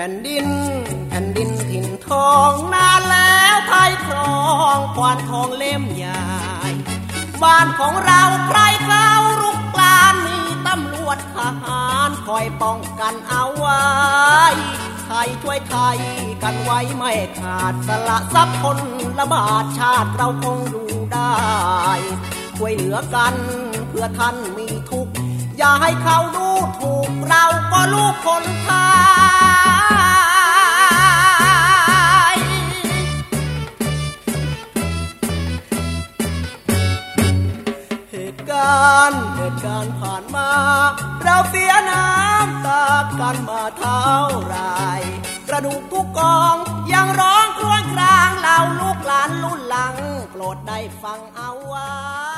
ผ่นดินถิ่นทองนานแล้วไทยครองควานทองเล่มใหญ่บ้านของเราใครเข้ารุกรานมีตำรวจทหารคอยป้องกันเอาไว้ไทยช่วยไทยกันไว้ไม่ขาดสละทรัพย์คนละบาทชาติเราคงอยู่ได้ช่วยเหลือกันเพื่อท่านมีทุกข์อย่าให้เขาดูถูกเราก็ลูกคนไทยเหตุการณ์ผ่านมาเราเสียน้ำตากันมาเท่าไรกระดูกทุกกองยังร้องครวญครางเราลูกหลานรุ่นหลังโปรดได้ฟังเอาไว้